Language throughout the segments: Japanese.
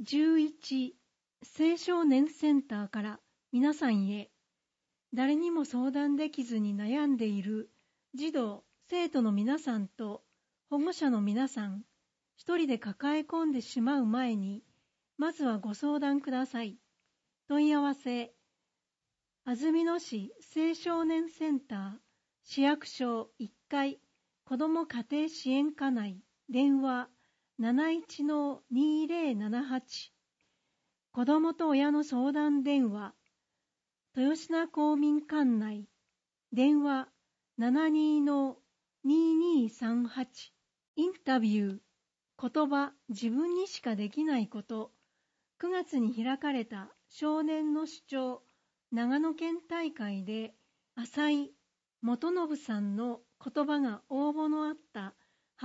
11青少年センターから皆さんへ、誰にも相談できずに悩んでいる児童・生徒の皆さんと保護者の皆さん、一人で抱え込んでしまう前に、まずはご相談ください。問い合わせ、安曇野市青少年センター市役所1階子ども家庭支援課内、電話 71-2078、子どもと親の相談電話、豊品公民館内、電話 72-2238、インタビュー、言葉、自分にしかできないこと、9月に開かれた少年の主張長野県大会で、浅井元信さんの言葉が応募のあった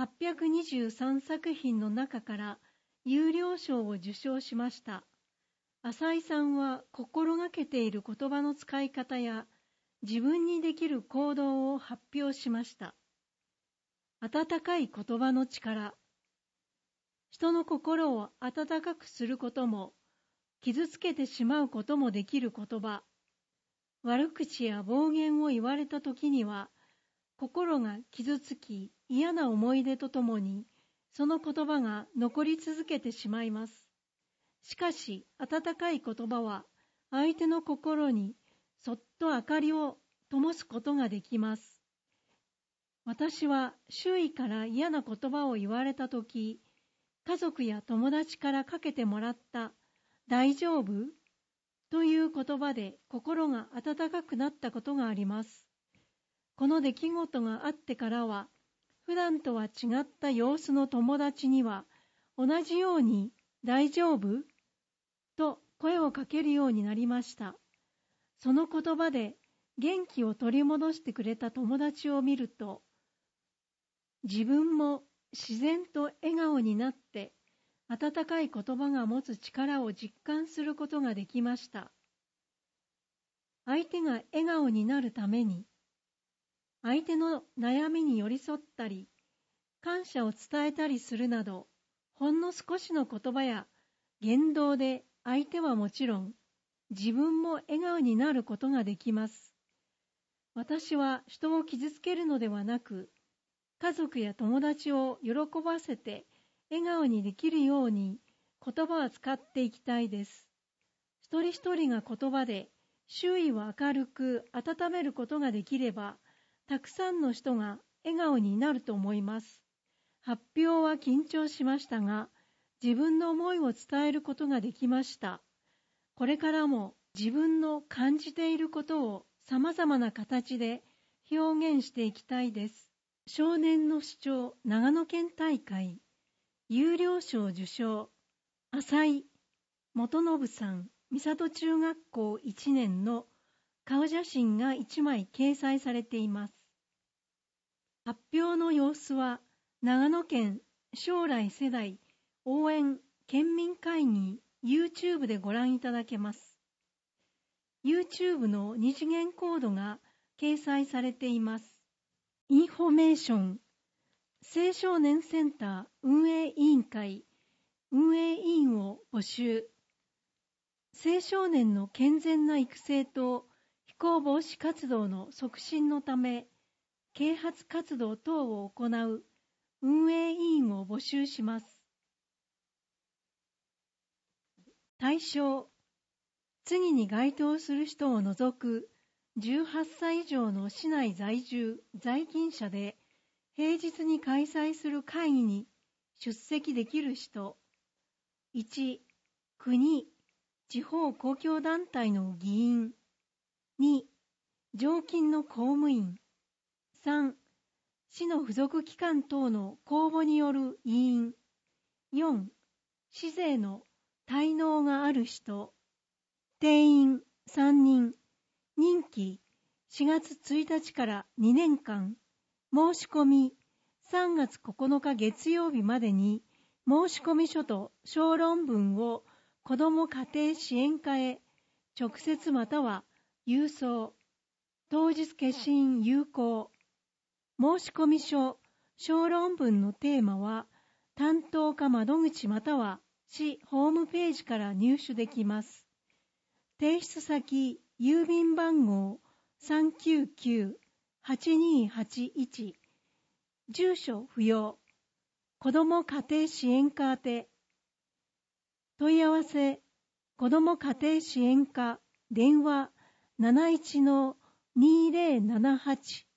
823作品の中から優良賞を受賞しました。浅井さんは心がけている言葉の使い方や自分にできる行動を発表しました。温かい言葉の力。人の心を温かくすることも、傷つけてしまうこともできる言葉。悪口や暴言を言われたときには、心が傷つき嫌な思い出とともに、その言葉が残り続けてしまいます。しかし、温かい言葉は、相手の心にそっと明かりを灯すことができます。私は周囲から嫌な言葉を言われたとき、家族や友達からかけてもらった大丈夫という言葉で心が温かくなったことがあります。この出来事があってからは、普段とは違った様子の友達には、同じように大丈夫と声をかけるようになりました。その言葉で元気を取り戻してくれた友達を見ると、自分も自然と笑顔になって、温かい言葉が持つ力を実感することができました。相手が笑顔になるために、相手の悩みに寄り添ったり、感謝を伝えたりするなど、ほんの少しの言葉や言動で相手はもちろん、自分も笑顔になることができます。私は人を傷つけるのではなく、家族や友達を喜ばせて笑顔にできるように言葉を使っていきたいです。一人一人が言葉で周囲を明るく温めることができれば、たくさんの人が笑顔になると思います。発表は緊張しましたが、自分の思いを伝えることができました。これからも自分の感じていることを様々な形で表現していきたいです。少年の主張長野県大会優良賞受賞、浅井元信さん、三郷中学校1年の顔写真が1枚掲載されています。発表の様子は長野県将来世代応援県民会議 YouTube でご覧いただけます。YouTube の二次元コードが掲載されています。インフォメーション青少年センター運営委員会運営委員を募集。青少年の健全な育成と非行防止活動の促進のため、啓発活動等を行う運営委員を募集します。対象、次に該当する人を除く18歳以上の市内在住、在勤者で平日に開催する会議に出席できる人。1、国、地方公共団体の議員。2、常勤の公務員。3、市の付属機関等の公募による委員。4、市税の滞納がある人。定員3人。任期4月1日から2年間。申し込み3月9日月曜日までに申し込み書と小論文を子ども家庭支援課へ直接または郵送。当日消印有効。申し込み書、小論文のテーマは担当課窓口または市ホームページから入手できます。提出先、郵便番号399-8281、住所不要、子ども家庭支援課宛て。問い合わせ、子ども家庭支援課、電話71-2078